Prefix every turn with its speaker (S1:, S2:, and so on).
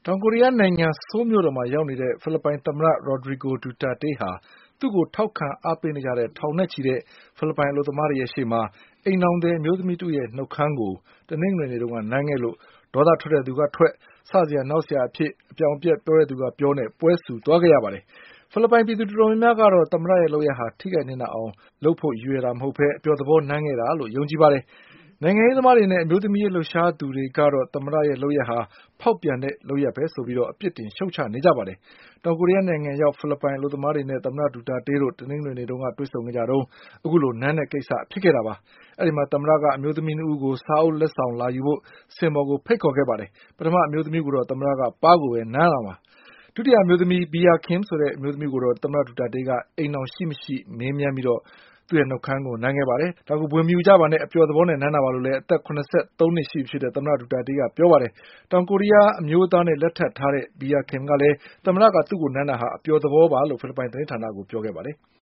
S1: တောင်ကိုရီးယားနိုင်ငံဆိုးလ်မြို့တော်မှာရောက်နေတဲ့ဖိလစ်ပိုင်သမ္မတ Rodrigo Duterte ဟာသူ့ကိုထောက်ခံအားပေးနေကြတဲ့ထောင်နဲ့ချီတဲ့ဖိလစ်ပိုင်အလုပ်သမားတွေရဲ့ရှေ့မှာအိမ်ထောင်သည်အမျိုးသမီးတဦးရဲ့နှုတ်ခမ်းကိုတနင်္ဂနွေနေ့တုန်းကနမ်းခဲ့လို့ဒေါသထွက်တဲ့သူကထွက်စစရာနောက်စရာအဖြစ်အပြောင်အပျက်ပြောတဲ့သူကပြောနဲ့ပွဲဆူသွားခဲ့ရပါတယ်။ဖိလစ်ပိုင်ပြည်သူတော်တော်များများကတော့သမ္မတရဲ့လုပ်ရပ်ဟာထိခိုက်နစ်နာအောင်လုပ်ဖို့ရည်ရွယ်တာမဟုတ်ဘဲအပျော်သဘောနမ်းခဲ့တာလို့ယုံကြည်ပါတယ်။နိုင်ငံရေးသမားတွေနဲ့အမျိုးသမီးရေးလှုပ်ရှားသူတွေကတော့သမ္မတရဲ့လုပ်ရပ်ဟာဖောက်ပြန်တဲ့လုပ်ရပ်ပဲဆိုပြီးအပြစ်တင်ရှုတ်ချနေကြပါတယ်။တောင်ကိုရီးယားနိုင်ငံရောက်ဖိလစ်ပိုင်အလုပ်သမားတွေနဲ့သမ္မတဒူတာတေးတို့တနင်္ဂနွေနေ့တုန်းကတွေ့ဆုံခဲ့ကြတုန်းအခုလိုနမ်းတဲ့ကိစ္စဖြစ်ခဲ့တာပါ။အဲဒီမှာသမ္မတကအမျိုးသမီးနှစ်ဦးကိုစာအုပ်လက်ဆောင်လာယူဖို့စင်ပေါ်ကိုဖိတ်ခေါ်ခဲ့ပါတယ်။ပထမအမျိုးသမီးကိုတော့သမ္မတကပါးကိုပဲနမ်းလာပါဒုတိယအမျိုးသမီး Bea Kim ဆိုတဲ့အမျိုးသမီးကိုတော့သမ္မတဒူတာတေးကအိမ်အောင်ရှိမရှိမေးမြန်းပြီးသူ့ရဲ့နှုတ်ခမ်းကိုနမ်းခဲ့ပါတယ်။ဒါကိုဘွယ်မယူကြပါနဲ့အပျော်သဘောနဲ့နမ်းတာပါလို့လည်းအသက်73နှစ်ရှိပြီဖြစ်တဲ့သမ္မတဒူတာတေးကပြောပါတယ်။တောင်ကိုရီးယားအမျိုးသားနဲ့လက်ထပ်ထားတဲ့ Bea Kim ကလည်းသမ္မတကသူ့ကိုနမ်းတာဟာအပျော်သဘောပါလို့ဖိလစ်ပိုင်သတင်းဌာနကိုပြောခဲ့ပါတယ်။